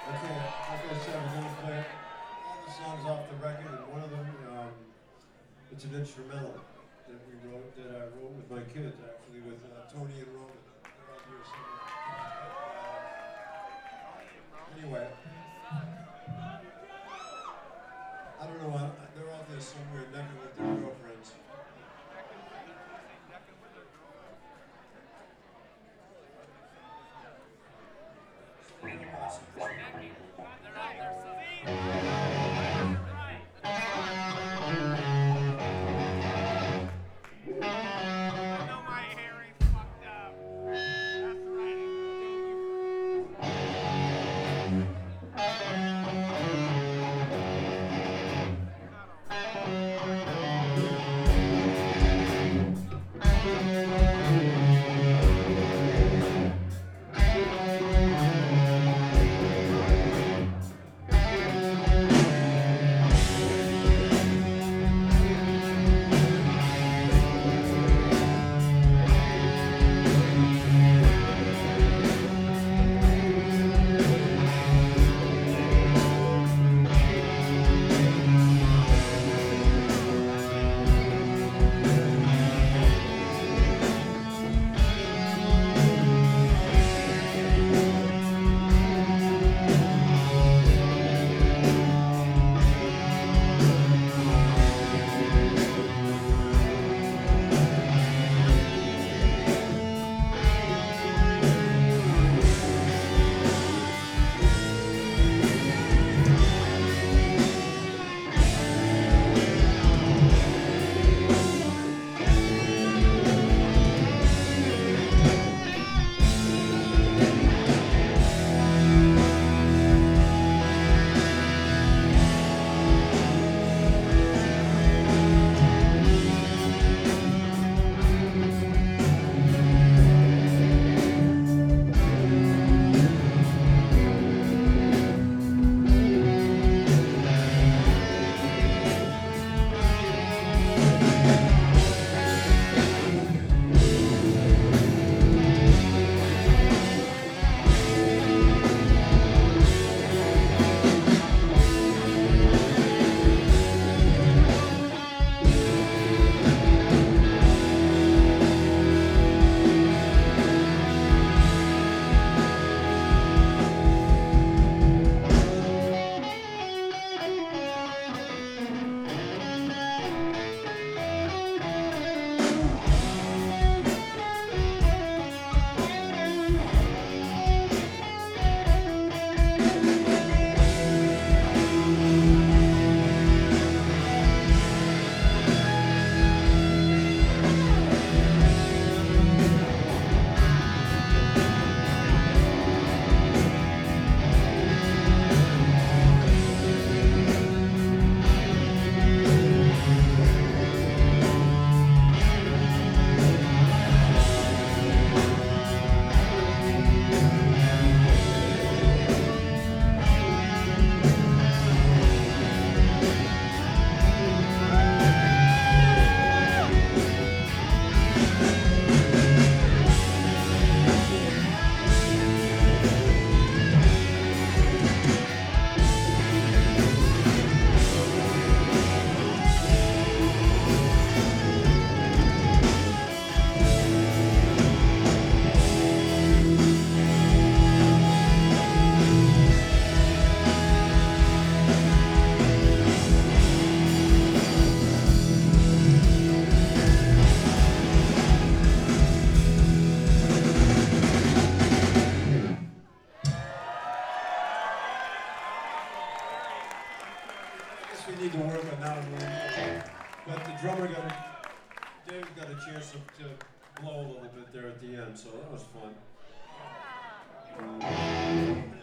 Okay, like I said, we're gonna play all the songs off the record, and one of them, it's an instrumental that I wrote with my kids, actually, with Tony and Roman. They're out here somewhere. Anyway, I don't know, they're out there somewhere necking with their girlfriends. We need to work on that one a little more. But the drummer Dave got a chance to blow a little bit there at the end, so that was fun.